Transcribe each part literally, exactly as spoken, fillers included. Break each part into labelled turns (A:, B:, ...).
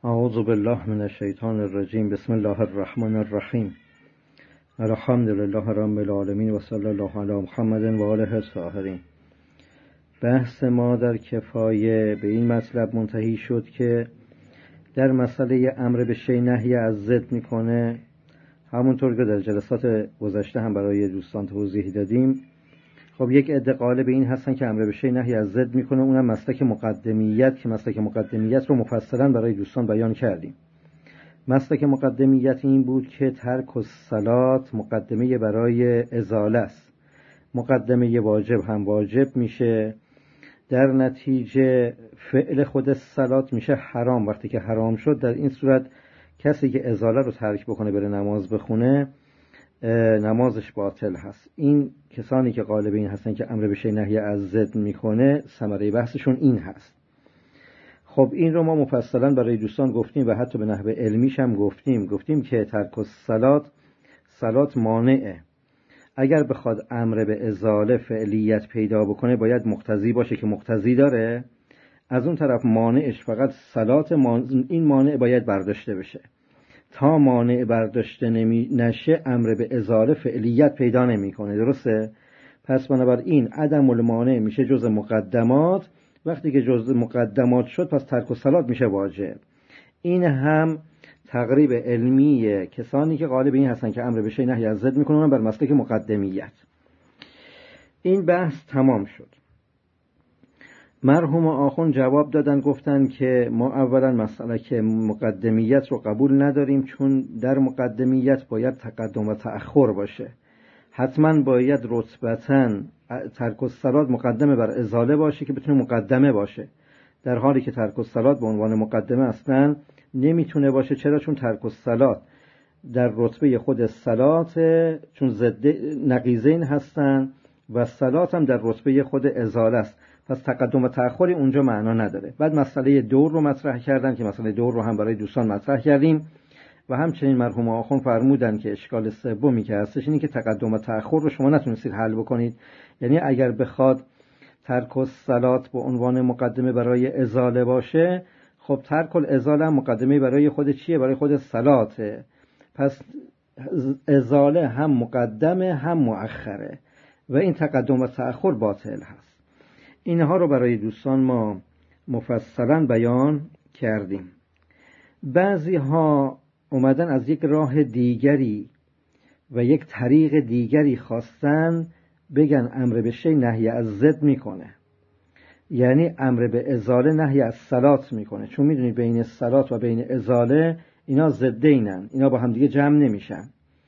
A: اعوذ بالله من الشیطان الرجیم. بسم الله الرحمن الرحیم. الحمد لله رب العالمین و صلی الله علی محمد و آله الطاهرین. بحث ما در کفایه به این مطلب منتهی شد که در مسئله امر به شیء نهی از ضد میکنه. همونطور که در جلسات گذشته هم برای دوستان توضیح دادیم، خب یک عده قائل به این هستن که امر به شیء نهی از ضد میکنه، اونم مسلک مقدمیت، که مسلک مقدمیت رو مفصلا برای دوستان بیان کردیم. مسلک مقدمیت این بود که ترک الصلات مقدمه برای ازاله است، مقدمه واجب هم واجب میشه، در نتیجه فعل خود الصلات میشه حرام. وقتی که حرام شد، در این صورت کسی که ازاله رو ترک بکنه بره نماز بخونه، نمازش باطل هست. این کسانی که قائل به این هستن که امر به شیء نهی از ضد میکنه، ثمره بحثشون این هست. خب این رو ما مفصلا برای دوستان گفتیم و حتی به نحو علمیش هم گفتیم گفتیم که ترک الصلات، صلات مانعه. اگر بخواد امر به ازاله فعلیت پیدا بکنه باید مقتضی باشه که مقتضی داره، از اون طرف مانعش فقط صلات، این مانع باید برداشته بشه. تا مانع برداشته نمی نشه امر به ازاله فعلیت پیدا نمیکنه. درسته؟ پس بنابراین عدم المانع میشه جز مقدمات. وقتی که جز مقدمات شد، پس ترک الصلات میشه واجب. این هم تقریب علمیه کسانی که قائل به این هستن که امر به شیء نهی از ضد میکنن بر مسلک مقدمیت. این بحث تمام شد. مرحوم آخوند جواب دادن، گفتن که ما اولا مسئله که مقدمیت رو قبول نداریم، چون در مقدمیت باید تقدم و تأخر باشه. حتما باید رتبتاً ترک الصلات مقدمه بر ازاله باشه که بتونه مقدمه باشه، در حالی که ترک الصلات به عنوان مقدمه اصلا نمیتونه باشه. چرا؟ چون ترک الصلات در رتبه خود صلات، چون ضد نقیضین هستن و صلات هم در رتبه خود ازاله است، پس تقدم و تأخری اونجا معنا نداره. بعد مسئله دور رو مطرح کردن که مسئله دور رو هم برای دوستان مطرح کردیم و همچنین مرحوم آخوند فرمودن که اشکال سومی که هستش اینه که تقدم و تأخر رو شما نتونستید حل بکنید. یعنی اگر بخواد ترک الصلات به عنوان مقدمه برای ازاله باشه، خب ترک الازاله هم مقدمه برای خود چیه؟ برای خود صلاته. پس ازاله هم مقدمه هم مؤخره و این تقدم و تأخر باطل هست. اینها رو برای دوستان ما مفصلا بیان کردیم. بعضی ها اومدن از یک راه دیگری و یک طریق دیگری خواستن بگن امر به شیء نهی از ضد میکنه، یعنی امر به ازاله نهی از صلات میکنه. چون میدونید بین صلات و بین ازاله اینا ضدینن، اینا با هم دیگه جمع نمیشن.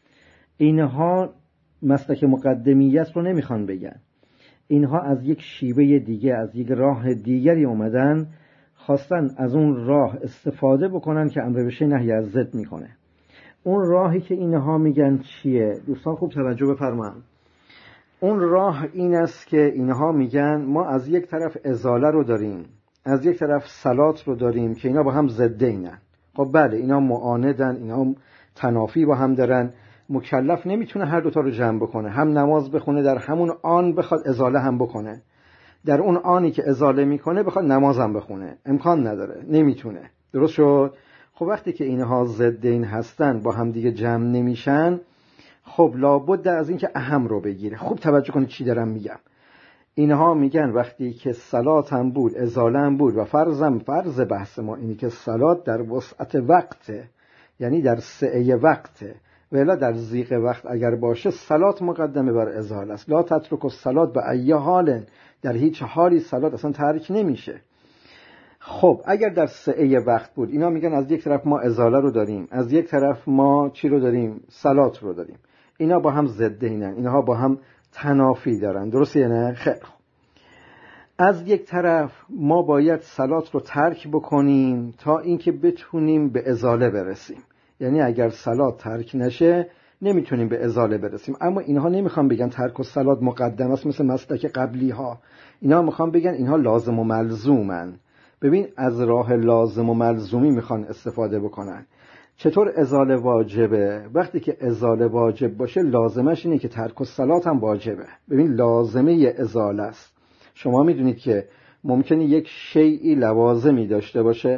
A: اینها مسلک مقدمیت رو نمیخوان بگن، اینها از یک شیوه دیگه، از یک راه دیگری اومدن خواستن از اون راه استفاده بکنن که امر به شیء نهی از ضد میکنه. اون راهی که اینها میگن چیه؟ دوستان خوب توجه بفرمایید. اون راه این است که اینها میگن ما از یک طرف ازاله رو داریم، از یک طرف صلات رو داریم که اینا با هم ضدینن. خب بله، اینا معاندن، اینا تنافی با هم دارن. مکلف نمیتونه هر دوتا رو جمع بکنه، هم نماز بخونه در همون آن بخواد ازاله هم بکنه، در اون آنی که ازاله میکنه بخواد نماز هم بخونه، امکان نداره، نمیتونه. درست شد؟ خب وقتی که اینها ضدین هستن با هم دیگه جمع نمیشن، خب لابد از این که اهم رو بگیره. خوب توجه کنید چی دارم میگم. اینها میگن وقتی که صلات هم بود، ازاله هم بود و فرضم فرض بحث ما اینی که صلات در وسعت وقته، یعنی در سعه وقته، ولی در ضیق وقت اگر باشه صلات مقدمه بر ازاله است. لا تترک الصلات به ای حال، در هیچ حالی صلات اصلا ترک نمیشه. خب اگر در سعه وقت بود، اینا میگن از یک طرف ما ازاله رو داریم، از یک طرف ما چی رو داریم؟ صلات رو داریم. اینا با هم ضدینن، اینها با هم تنافی دارن. درسته نه؟ خیلی خوب. از یک طرف ما باید صلات رو ترک بکنیم تا اینکه بتونیم به ازاله برسیم. یعنی اگر صلات ترک نشه نمیتونیم به ازاله برسیم. اما اینها نمیخوان بگن ترک الصلات مقدم است مثل مسلک قبلی ها. اینا میخوان بگن اینها لازم و ملزومن. ببین، از راه لازم و ملزومی میخوان استفاده بکنن. چطور ازاله واجبه؟ وقتی که ازاله واجب باشه لازمش اینه که ترک الصلات هم واجبه. ببین، لازمه ازاله است. شما میدونید که ممکنه یک شیئی لوازمی داشته باشه،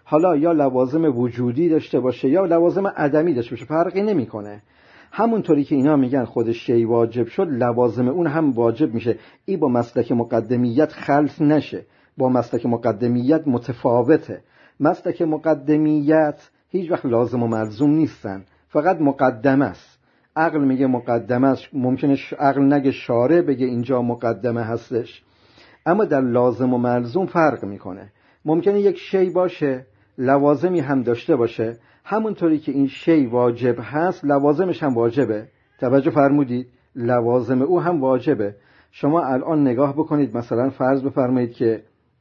A: حالا یا لوازم وجودی داشته باشه یا لوازم عدمی داشته باشه، فرقی نمیکنه. همونطوری که اینا میگن خود شی واجب شد، لوازم اون هم واجب میشه. این با مسلک مقدمیت خلط نشه، با مسلک مقدمیت متفاوته. مسلک مقدمیت هیچ وقت لازم و ملزوم نیستن، فقط مقدمه است. عقل میگه مقدمه است، ممکنه عقل نگه شارع بگه اینجا مقدمه هستش. اما در لازم و ملزوم فرق میکنه. ممکنه یک شی باشه لوازمی هم داشته باشه، همونطوری که این شی واجب هست لوازمش هم واجبه. توجه فرمودید؟ لوازم او هم واجبه. شما الان نگاه بکنید، مثلا فرض بفرمایید که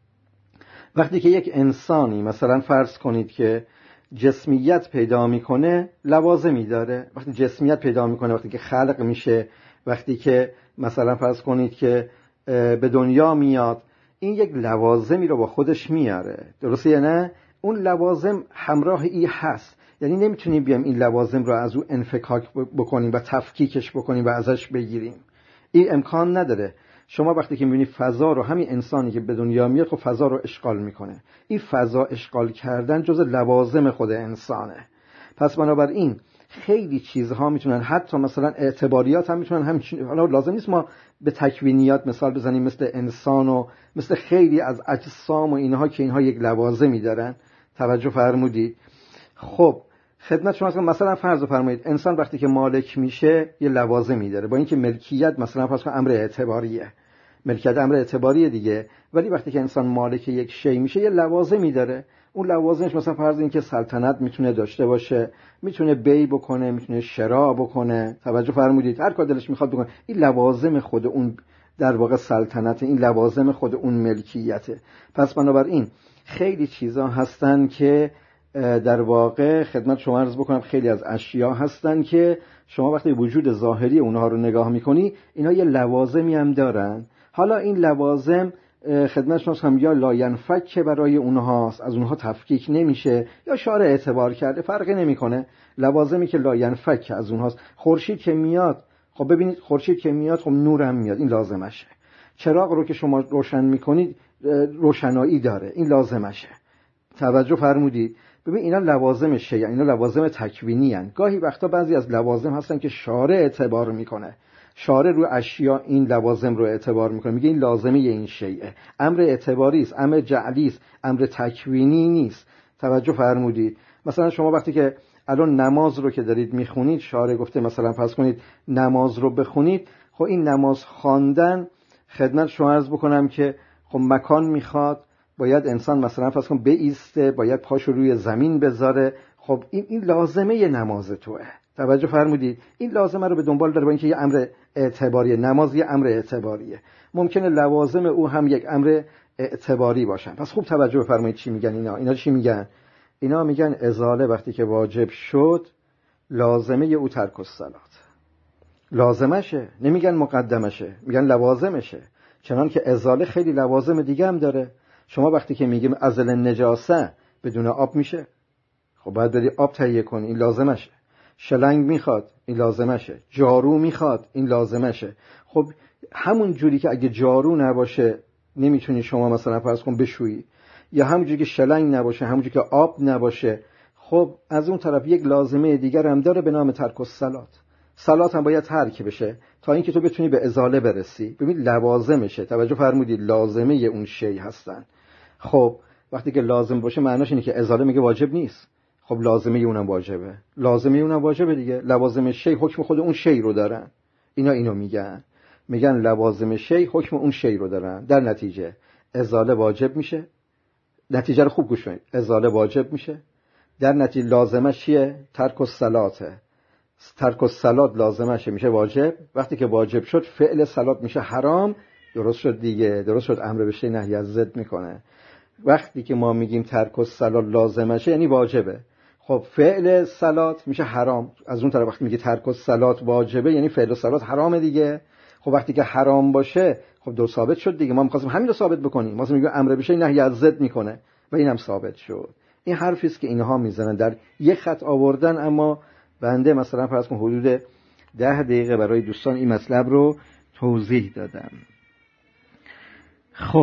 A: وقتی که یک انسانی مثلا فرض کنید که جسمیت پیدا میکنه لوازمی داره. وقتی جسمیت پیدا میکنه، وقتی که خلق میشه، وقتی که مثلا فرض کنید که به دنیا میاد، این یک لوازمی رو با خودش میاره. درسته یا نه؟ اون لوازم همراه ای هست، یعنی نمیتونیم بیام این لوازم رو از او انفکاک بکنیم و تفکیکش بکنیم و ازش بگیریم. این امکان نداره. شما وقتی که میبینی فضا رو، همین انسانی که به دنیا میاد خب فضا رو اشغال میکنه، این فضا اشغال کردن جز لوازم خود انسانه. پس بنابراین خیلی چیزها میتونن، حتی مثلا اعتباریات هم میتونن همین. حالا لازم نیست ما به تکوینیات مثال بزنیم مثل انسان و مثل خیلی از اجسام و اینها که اینها یک لوازمی دارن. توجه فرمودید؟ خب خدمت شما مثلا فرض فرمایید انسان وقتی که مالک میشه یه لوازمی داره، با اینکه ملکیت مثلا فرض کنید امر اعتباریه، ملکیت امر اعتباریه دیگه، ولی وقتی که انسان مالک یک شی میشه یه لوازمی داره. اون لوازمش مثلا فرض این که سلطنت میتونه داشته باشه، میتونه بی بکنه، میتونه شراء بکنه. توجه فرمودید؟ هر کار دلش میخواد بکنه. این لوازم خود اون در واقع سلطنت، این لوازم خود اون ملکیته. پس بنابراین خیلی چیزا هستن که در واقع خدمت شما عرض بکنم خیلی از اشیا هستن که شما وقتی وجود ظاهری اونها رو نگاه میکنی اینا یه لوازمی هم دارن. حالا این لوازم خدمت شما هم یا لاینفک برای اونهاست، از اونها تفکیک نمیشه، یا شارع اعتبار کرده، فرقی نمیکنه. لوازمی که لاینفک از اونهاست. خورشید که میاد، خب ببینید خورشید که میاد خب نورم میاد، این لازمشه. چراغ رو که شما روشن میکنید روشنایی داره، این لازمشه. توجه فرمودید؟ ببین اینا لوازم شیء، اینا لوازم تکوینی هستند. گاهی وقتا بعضی از لوازم هستن که شارع اعتبار میکنه، شارع رو اشیا این لوازم رو اعتبار میکنه، میگه این لازمه این شیء، امر اعتباری است، امر جعلی است، امر تکوینی نیست. توجه فرمودید؟ مثلا شما وقتی که الان نماز رو که دارید میخونید، شارع گفته مثلا فرض کنید نماز رو بخونید، خب این نماز خواندن خدمت شما عرض بکنم که خب مکان میخواد، باید انسان مثلا فرض کن بایسته، باید پاشو روی زمین بذاره. خب این این لازمه نماز توئه. توجه فرمودید؟ این لازمه رو به دنبال داره، با اینکه یه امر اعتباریه، نماز یه امر اعتباریه، ممکنه لوازم او هم یک امر اعتباری باشن. پس خوب توجه فرمایید چی میگن اینا. اینا چی میگن؟ اینا میگن ازاله وقتی که واجب شد لازمه او ترک الصلات، لازمشه، نمیگن مقدمشه، میگن لوازمشه. چنان که ازاله خیلی لوازم دیگه هم داره. شما وقتی که میگیم ازل نجاسه بدون آب میشه، خب باید بری آب تهیه کنی، این لازمشه. شلنگ میخواد، این لازمشه. جارو میخواد، این لازمشه. خب همون جوری که اگه جارو نباشه نمیتونی شما مثلا فرض کن بشویی، یا همون جوری که شلنگ نباشه، همون جوری که آب نباشه، خب از اون طرف یک لازمه دیگر هم داره به نام ترک الصلات. صلات هم باید ترک بشه تا اینکه تو بتونی به ازاله برسی. ببین لوازمشه. توجه فرمودید؟ لازمه اون شی هستن. خب وقتی که لازم باشه معناش اینه که ازاله میگه واجب نیست. خب لازمه اونم واجبه، لازمه اونم واجبه دیگه. لوازم شی حکم خود اون شی رو دارن. اینا اینو میگن، میگن لوازم شی حکم اون شی رو دارن. در نتیجه ازاله واجب میشه. نتیجه رو خوب گوش کنید. ازاله واجب میشه، در نتیجه لازمه چیه؟ ترک الصلاته. ترک الصلات لازمشه میشه واجب. وقتی که واجب شد فعل صلات میشه حرام. درست شد دیگه، درست شد. امر به شی نهی از ضد میکنه. وقتی که ما میگیم ترک الصلات لازمشه یعنی واجبه، خب فعل صلات میشه حرام. از اون طرف وقتی میگه ترک الصلات واجبه یعنی فعل صلات حرامه دیگه. خب وقتی که حرام باشه خب دو ثابت شد دیگه. ما می‌خواستیم همین رو ثابت بکنیم. ما میگیم امر به شی نهی از ضد میکنه و اینم ثابت شد. این حرفی است که اینها میزنن در یک خط آوردن، اما بنده مثلا فرض کن حدود ده دقیقه برای دوستان این مطلب رو توضیح دادم. خب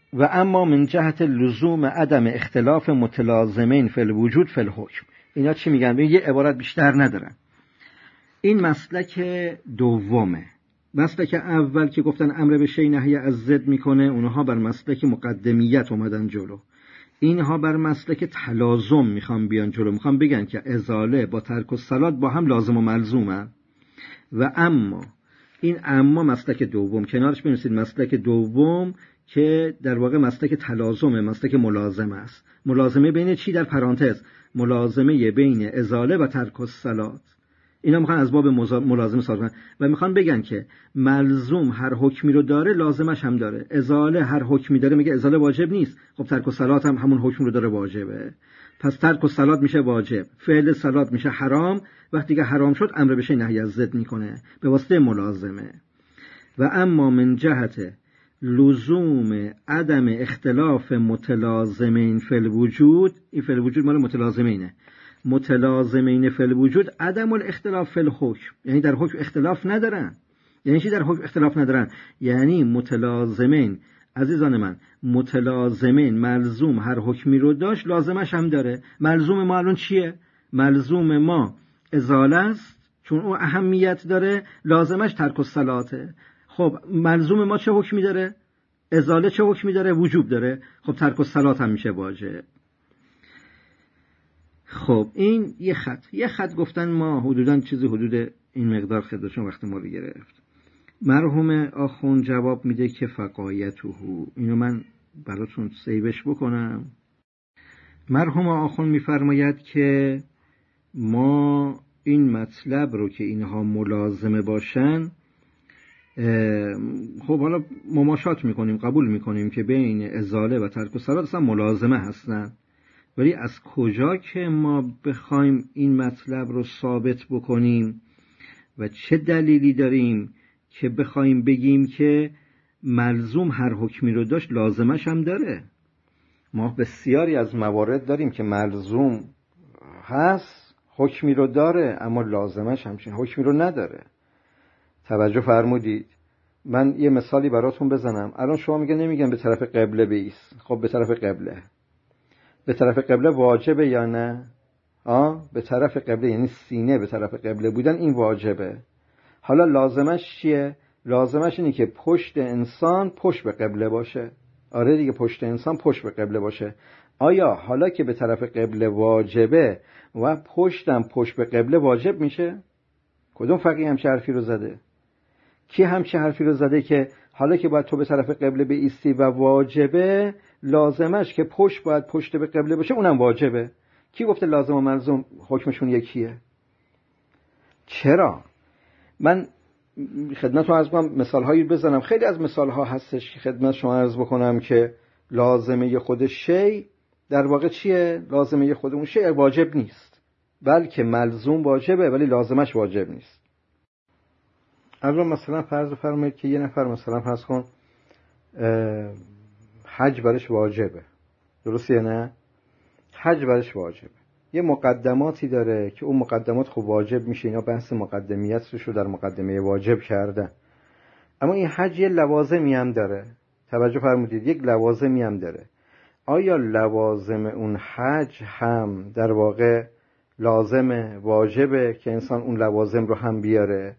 A: و اما من جهت لزوم عدم اختلاف متلازمین فی الوجود فی الحکم. اینا چی میگن؟ یه عبارت بیشتر ندارن. این مسلک دومه. مسلک اول که گفتن امر به شیء نهی از ضد میکنه، اونها بر مسلک مقدمیت اومدن جلو. اینها بر مسلک تلازم میخوان بیان جلو، میخوان بگن که ازاله با ترک الصلات با هم لازم و ملزومه. و اما این اما مسلک دوم، کنارش بنویسید مسلک دوم که در واقع مسلک تلازمه، مسلک ملازمه است. ملازمه بین چی؟ در پرانتز ملازمه بین ازاله و ترک الصلات. اینا میخوان از باب ملازمه صادر کنن و میخوان بگن که ملزوم هر حکمی رو داره لازمش هم داره. ازاله هر حکمی داره، میگه ازاله واجب نیست، خب ترک الصلات هم همون حکم رو داره واجبه. پس ترک الصلات میشه واجب، فعل صلات میشه حرام. وقتی که حرام شد امر به شیء نهی از ضد میکنه به واسطه ملازمه. و اما من جهت لزوم عدم اختلاف متلازمین فی الوجود، این فی الوجود مال متلازمینه، متلازمین فی الوجود عدم الاختلاف فی الحکم، یعنی در حکم اختلاف ندارن. یعنی چی در حکم اختلاف ندارن؟ یعنی متلازمین، عزیزان من، متلازمین ملزوم هر حکمی رو داشت لازمش هم داره. ملزوم ما الان چیه؟ ملزوم ما ازاله است چون او اهمیت داره، لازمش ترک الصلاته. خب ملزوم ما چه حکمی داره؟ ازاله چه حکمی داره؟ وجوب داره. خب ترک الصلات هم میشه واجب. خب این یه خط یه خط گفتن ما حدوداً چیزی حدود این مقدار خدمتشون وقت ما رو گرفت. مرحوم آخوند جواب میده که فقایته، اینو من براتون سیوش بکنم. مرحوم آخوند میفرماید که ما این مطلب رو که اینها ملازمه باشن، خب حالا مماشات میکنیم، قبول میکنیم که بین ازاله و ترک الصلات اصلا ملازمه هستن، ولی از کجا که ما بخوایم این مطلب رو ثابت بکنیم و چه دلیلی داریم که بخوایم بگیم که ملزوم هر حکمی رو داشت لازمش هم داره؟ ما بسیاری از موارد داریم که ملزوم هست، حکمی رو داره، اما لازمش همچین حکمی رو نداره. توجه فرمودید؟ من یه مثالی براتون بزنم. الان شما میگه نمیگن به طرف قبله بایست. خب به طرف قبله، به طرف قبله واجبه یا نه؟ آه به طرف قبله یعنی سینه به طرف قبله بودن، این واجبه. حالا لازمش چیه؟ لازمش اینه که پشت انسان پشت به قبله باشه. آره دیگه، پشت انسان پشت به قبله باشه. آیا حالا که به طرف قبله واجبه و پشتم پشت به قبله واجب میشه؟ کدوم فقیه همچه حرفی رو زده؟ کی همچه حرفی رو زده که حالا که باید تو به طرف قبله بایستی و واجبه، لازمش که پشت باید پشت به قبله باشه اونم واجبه؟ کی گفته لازم و ملزوم حکمشون یکیه؟ چرا؟ من خدمتتون عرض کنم مثال هایی بزنم. خیلی از مثال ها هستش که خدمت شما عرض بکنم که لازمه خود شی در واقع چیه؟ لازمه خود اون شی واجب نیست، بلکه ملزوم واجبه ولی لازمش واجب نیست. الان مثلا فرض فرمایید که یه نفر مثلا فرض کن حج برش واجبه، درسته نه؟ حج برش واجبه، یه مقدماتی داره که اون مقدمات خب واجب میشه. اینا بحث مقدمیت رو در مقدمه واجب کردن. اما این حج یه لوازمی هم داره. توجه فرمودید؟ یک لوازمی هم داره. آیا لوازم اون حج هم در واقع لازمه، واجبه که انسان اون لوازم رو هم بیاره؟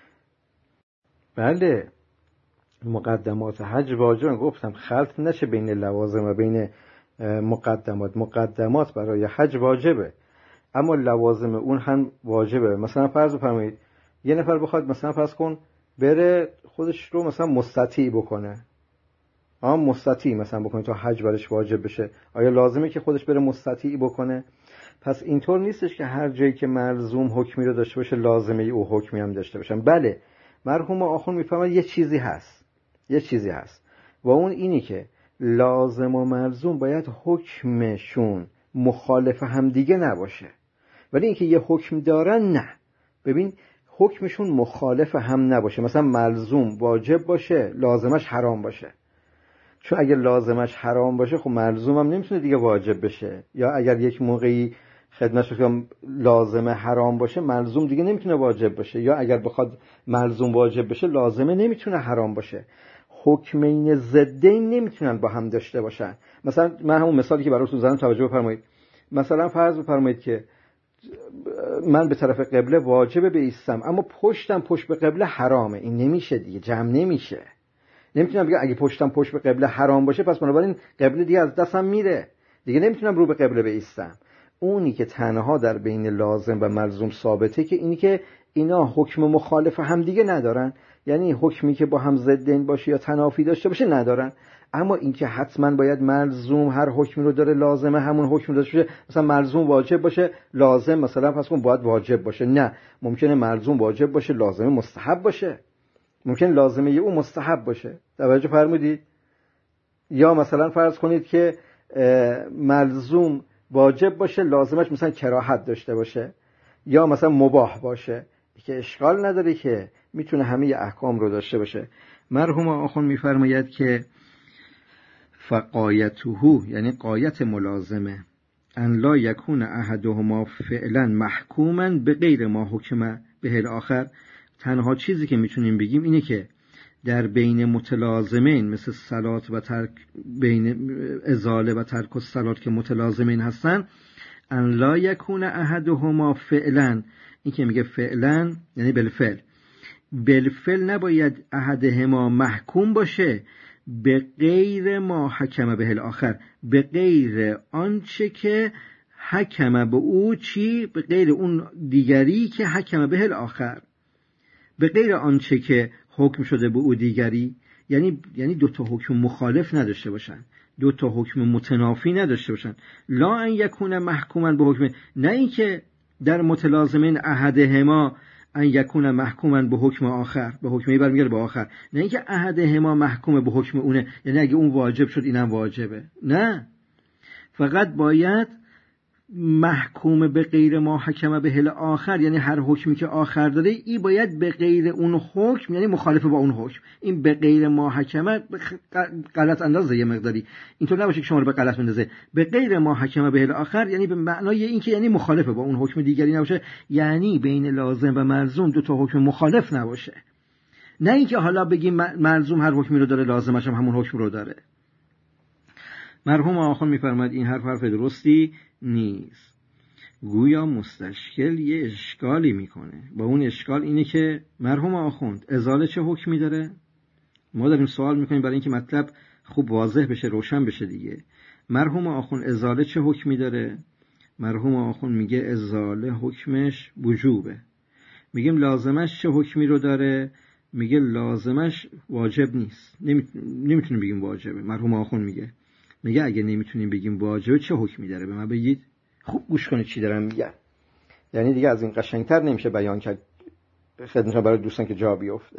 A: بله، مقدمات حج واجبه. گفتم خلط نشه بین لوازم و بین مقدمات. مقدمات برای حج واجبه اما لوازم اون هم واجبه. مثلا فرض بفرمایید یه نفر بخواد مثلا فرض کن بره خودش رو مثلا مستطیع بکنه. آه مستطیع مثلا بکنه تا حج برش واجب بشه. آیا لازمه که خودش بره مستطیع بکنه؟ پس اینطور نیستش که هر جایی که ملزوم حکمی رو داشته باشه لازمه او حکمی هم داشته باشن. بله، مرحوم آخوند میفهمن یه چیزی هست، یه چیزی هست و اون اینی که لازم و ملزوم باید حکمشون مخالف هم دیگه نباشه، ولی اینکه یه حکم دارن نه. ببین حکمشون مخالف هم نباشه. مثلا ملزوم واجب باشه، لازمش حرام باشه. چون اگر لازمش حرام باشه خب ملزوم هم نمیتونه دیگه واجب بشه. یا اگر یک موقعی خدمتش بگم لازمه حرام باشه، ملزوم دیگه نمیتونه واجب باشه. یا اگر بخواد ملزوم واجب بشه، لازمه نمیتونه حرام باشه. حکمین ضدین نمیتونن با هم داشته باشن. مثلا من همون مثالی که براتون زدم توجه بفرمایید. مثلا فرض بفرمایید که من به طرف قبله واجبه بایستم، اما پشتم پشت به قبله حرامه. این نمیشه دیگه، جمع نمیشه. نمیتونم بگم اگه پشتم پشت به قبله حرام باشه پس بنابراین قبله دیگه از دستم میره، دیگه نمیتونم رو به قبله بایستم. اونی که تنها در بین لازم و ملزوم ثابته که اینی که اینا حکم مخالف هم دیگه ندارن، یعنی حکمی که با هم ضدین باشه یا تنافی داشته باشه ندارن. اما این که حتما باید ملزوم هر حکمی رو داره لازمه همون حکم رو داشته باشه، مثلا ملزوم واجب باشه لازم مثلا پس اون باید واجب باشه، نه، ممکنه ملزوم واجب باشه لازمه مستحب باشه، ممکن لازمه اون مستحب باشه. توجه فرمودید؟ یا مثلا فرض کنید که ملزوم واجب باشه لازمش مثلا کراهت داشته باشه، یا مثلا مباح باشه که اشکال نداره، که میتونه همه احکام رو داشته باشه. مرحوم آخوند میفرماید که فقایته، یعنی قایت ملازمه، ان لا یکون احدهما فعلا محکوما به غیر ما حکم به الاخر. تنها چیزی که میتونیم بگیم اینه که در بین متلازمین مثل صلات و ترک، بین ازاله و ترک الصلات که متلازمین هستن، ان لا یکون احدهما فعلا، این که میگه فعلا یعنی بالفعل، بالفعل نباید احدهما محکوم باشه به غیر ما حکم به الاخر، به غیر آنچه که حکم به او، چی؟ به غیر اون دیگری که حکم به الاخر، به غیر آنچه که حکم شده به او دیگری، یعنی یعنی دو تا حکم مخالف نداشته باشن، دو تا حکم متنافی نداشته باشن. لا ان یکون محکوما به حکم، نه اینکه در متلازمین احدهما ان یکون محکوما به حکم آخر، به حکمی برمیگرده به آخر، نه اینکه احدهما محکوم به حکم اونه، یعنی اگه اون واجب شد اینم واجبه، نه، فقط باید محکوم به غیر ما حکم به الاخر، یعنی هر حکمی که آخر داره ای باید به غیر اون حکم، یعنی مخالف با اون حکم. این به غیر ما حکم غلط اندازه یه مقداری، اینطور نباشه که شما رو به غلط بندازه. به غیر ما حکم به الاخر یعنی به معنای این که یعنی مخالف با اون حکم دیگری نباشه، یعنی بین لازم و ملزوم دو تا حکم مخالف نباشه، نه اینکه حالا بگیم ملزوم هر حکمی رو داره لازمش هم همون حکم رو داره. مرحوم آخوند می‌فرماید این حرف حرف درستی نیست. گویا مستشکل یه اشکالی میکنه، با اون اشکال اینه که مرحوم آخوند ازاله چه حکمی داره؟ ما داریم سوال میکنیم برای اینکه مطلب خوب واضح بشه، روشن بشه دیگه. مرحوم آخوند ازاله چه حکمی داره؟ مرحوم آخوند میگه ازاله حکمش وجوبه. میگیم لازمش چه حکمی رو داره؟ میگه لازمش واجب نیست، نمیتونیم بگیم واجبه. مرحوم آخوند میگه میگه اگه نمیتونیم بگیم واجبه چه حکمی داره؟ به من بگید. خوب گوش کنید چی دارم میگم، یعنی دیگه از این قشنگتر نمیشه بیان کرد خدمتتون برای دوستان که جا بیفته.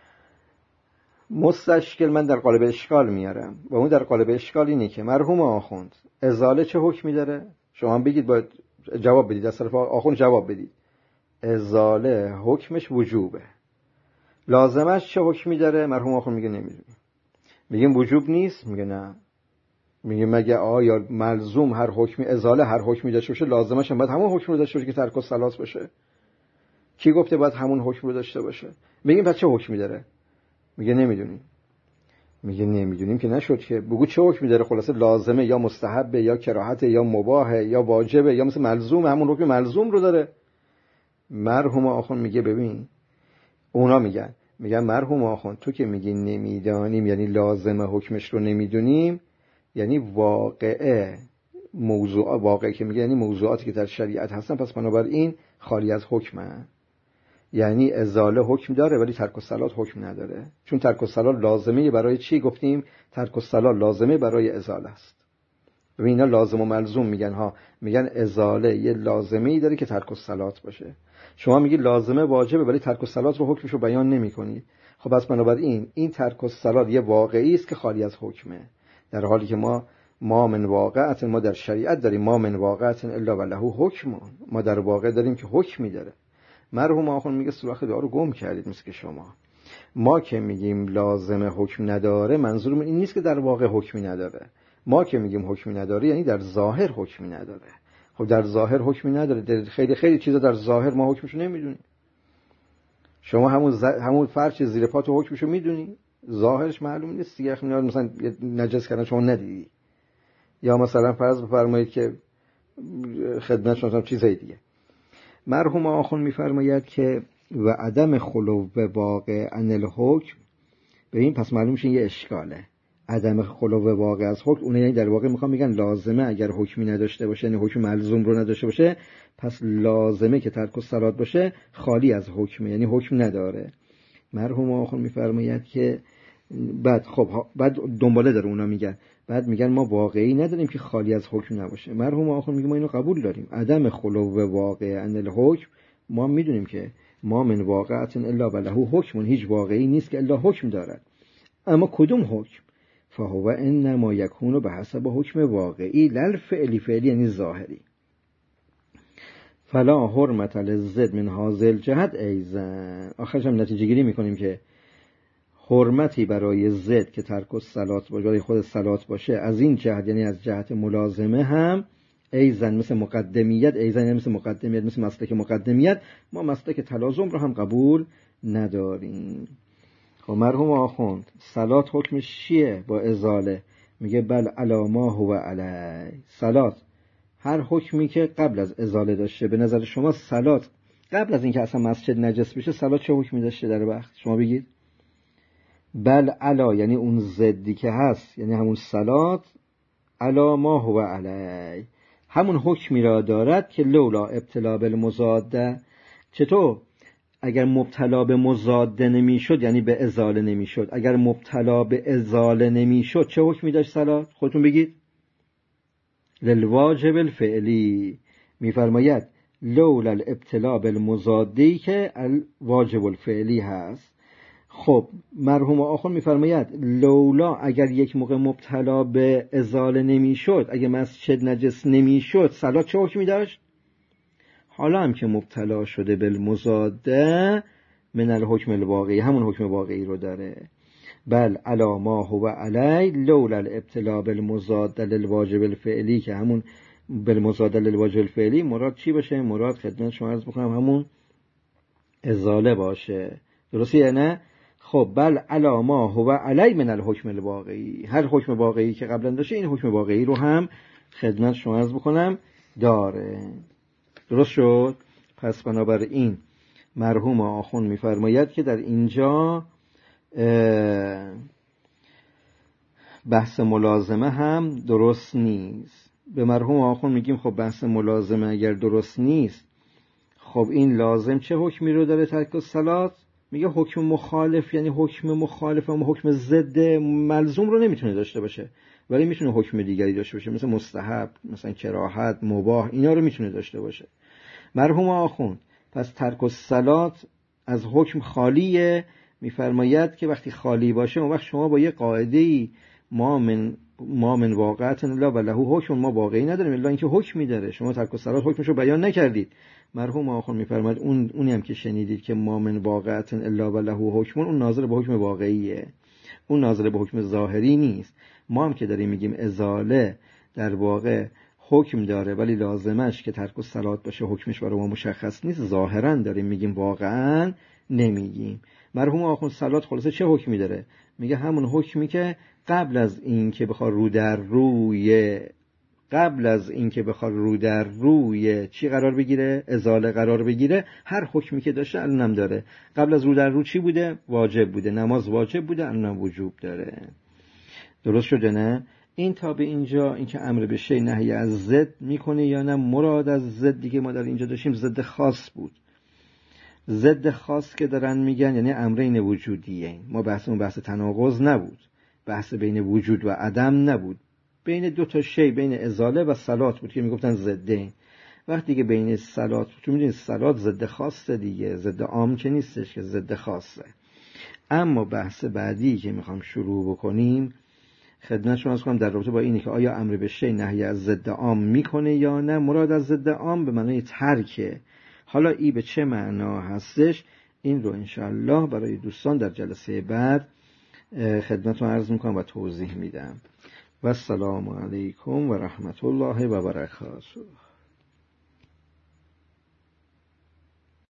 A: مستشکل من در قالب اشکال میارم و اون در قالب اشکال اینه که مرحوم آخوند ازاله چه حکمی داره؟ شما بگید، باید جواب بدید، از طرف آخوند جواب بدید. ازاله حکمش وجوبه. لازمش چه حکمی داره؟ مرحوم آخوند میگه نمیدونم. میگیم وجوب نیست؟ میگه نه. میگه مگه آیا ملزوم هر حکمی ازاله هر حکمی داشته باشه لازمش هم باید همون حکم رو داشته باشه که ترک الصلات باشه؟ کی گفته باید همون حکم رو داشته باشه؟ میگیم پس چه حکمی داره؟ میگه نمیدونیم. میگه نمیدونیم که نشد که بگو چه حکمی داره. خلاصه لازمه یا مستحبه یا کراهته یا مباحه یا واجبه یا مثل ملزوم همون حکم ملزوم رو داره. مرحوم آخوند میگه ببین، اونا میگن میگن مرحوم آخوند تو که میگی نمیدانیم یعنی لازمه حکمش رو نمیدونیم، یعنی واقعه موضوع واقعی که میگه یعنی موضوعاتی که در شریعت هستن پس بنابراین خالی از حکمه. یعنی ازاله حکم داره ولی ترک الصلات حکم نداره، چون ترک الصلات لازمه برای چی گفتیم؟ ترک الصلات لازمه برای ازاله است. ببین اینا لازم و ملزوم میگن ها، میگن ازاله یه لازمه‌ای داره که ترک الصلات باشه. شما میگی لازمه واجبه ولی ترک الصلات رو حکمشو بیان نمی‌کنی. خب پس بنابراین این ترک الصلات یه واقعی است که خالی از حکمه، در حالی که ما ما من واقعت ما در شریعت داریم ما من واقعت الا وله حکم، ما در واقع داریم که حکمی داره. مرحوم آخوند میگه سوراخ دعا رو گم کردید مثل که شما. ما که میگیم لازمه حکم نداره منظورمون این نیست که در واقع حکمی نداره. ما که میگیم حکمی نداره یعنی در ظاهر حکمی نداره. خب در ظاهر حکمی نداره، در خیلی خیلی چیزا در ظاهر ما حکمشو نمیدونیم. شما همون ز... همون فرش زیر پاتو حکمشو میدونی؟ ظاهرش معلوم نیست دیگه. میاد مثلا نجس کردن شما ندیدی، یا مثلا فرض بفرمایید که خدمت شما چیزای دیگه. مرحوم آخوند میفرماید که و عدم خلو واقع عن الحکم، به این پس معلوم میشه یه اشکاله. عدم خلو واقع از حکم، اون یعنی در واقع میخوام میگن لازمه اگر حکمی نداشته باشه، یعنی حکم ملزوم رو نداشته باشه، پس لازمه که ترک الصلات باشه خالی از حکم، یعنی حکم نداره. مرحوم آخوند میفرماید که بعد خب بعد دنباله داره اونا میگن، بعد میگن ما واقعی نداریم که خالی از حکم نباشه. مرحوم آخوند میگه ما اینو قبول داریم، عدم خلو واقع عن الحکم، ما میدونیم که ما من واقعت الا وله حکم، هیچ واقعی نیست که الا حکم دارد. اما کدوم حکم؟ فهو انما یکون به حسب حکم واقعی لل فعلی، فعلی یعنی ظاهری. فلا حرمت للضد من هذا الجهت ایضا. آخرش هم نتیجه گیری میکنیم که حرمتی برای ضد که ترک الصلات باشه، برای خود صلات باشه، از این جهت یعنی از جهت ملازمه هم ایضا مثل مقدمیت، ایضا یعنی مثل مقدمیت، مثل مسلک مقدمیت، ما مسلک تلازم رو هم قبول نداریم. خب مرحوم آخوند صلات حکمش چیه با ازاله؟ میگه بل علی ما هو علی. صلات هر حکمی که قبل از ازاله داشته. به نظر شما صلات قبل از اینکه اصلا مسجد نجس بشه صلات چه حکمی داشته در وقت؟ شما بگید. بل علی یعنی اون ضدی که هست، یعنی همون صلات، علی ما هو علی، همون حکمی را دارد که لولا ابتلا بالمضاده. چطور؟ اگر مبتلا به مضاده نمیشد، یعنی به ازاله نمیشد، اگر مبتلا به ازاله نمیشد چه حکمی داشت صلات؟ خودتون بگید. للواجب الفعلی، میفرماید لولا الابتلا بالمضادی که الواجب الفعلی هست. خب مرحوم آخوند میفرماید لولا اگر یک موقع مبتلا به ازاله نمیشد، اگر مسجد نجس نمیشد، صلات چه حکمی داشت؟ حالا هم که مبتلا شده بالمضاده من الحکم الواقعی، همون حکم واقعی رو داره. بل علی ما هو علی لولا الابتلا بالمضاده للواجب الفعلی، که همون بالمضاده للواجب الفعلی مراد چی باشه؟ مراد خدمت شما عرض بکنم همون ازاله باشه. درسته یا نه؟ خب بل علی ما هو علی من الحکم الواقعی، هر حکم واقعی که قبلا داشته این حکم واقعی رو هم خدمت شما عرض بکنم داره. درست شد؟ پس بنابراین مرحوم آخوند میفرماید که در اینجا بحث ملازمه هم درست نیست. به مرحوم آخوند میگیم خب بحث ملازمه اگر درست نیست، خب این لازم چه حکمی رو داره ترک الصلات؟ میگه حکم مخالف، یعنی حکم مخالف و حکم ضد ملزوم رو نمیتونه داشته باشه، ولی میتونه حکم دیگری داشته باشه، مثل مستحب، مثلا کراهت، مباح، اینا رو میتونه داشته باشه. مرحوم آخوند پس ترک الصلات از حکم خالیه. میفرماید که وقتی خالی باشه اون وقت شما با یه قاعده‌ای ما من ما من واقعت الا وله حکم، ما واقعی نداریم الا اینکه حکمی داره. شما ترک الصلات حکمش رو بیان نکردید. مرحوم آخوند میفرماید اون اونی هم که شنیدید که ما من واقعت الا وله حکم، اون ناظر به حکم واقعیه، اون ناظر به حکم ظاهری نیست. ما هم که داریم میگیم ازاله در واقع حکم داره ولی لازمش که ترک الصلات باشه، حکمش برای ما مشخص نیست، ظاهرا داریم میگیم، واقعا نمیگیم. مرحوم آخوند صلات خلاصه چه حکمی داره؟ میگه همون حکمی که قبل از این که بخواد رو در روی قبل از این که بخواد رو در روی چی قرار بگیره؟ ازاله قرار بگیره، هر حکمی که داشته الانم داره. قبل از رو در رو چی بوده؟ واجب بوده، نماز واجب بوده، الانم وجوب داره. درست شده نه؟ این تا به اینجا این که امر به شی نهی از ضد میکنه یا نه، مراد از ضدی که ما در اینجا داشتیم ضد خاص بود. ضد خاص که دارن میگن یعنی امرین وجودیه. ما بحثمون بحث تناقض نبود، بحث بین وجود و عدم نبود، بین دو تا شی، بین ازاله و صلات بود که میگفتن ضده. وقتی که بین صلات، تو میدونید صلات ضد خاصه دیگه، ضد عام که نیستش که، ضد خاصه. اما بحث بعدی که میخوام شروع بکنیم خدمت شما کنم در رابطه با اینه که آیا امر به شی نهی از ضد عام میکنه یا نه. مراد از ضد عام به معنای ترکه. حالا ای به چه معنا هستش این رو انشاءالله برای دوستان در جلسه بعد خدمتتون عرض میکنم و توضیح میدم. و السلام علیکم و رحمت الله و برکاته.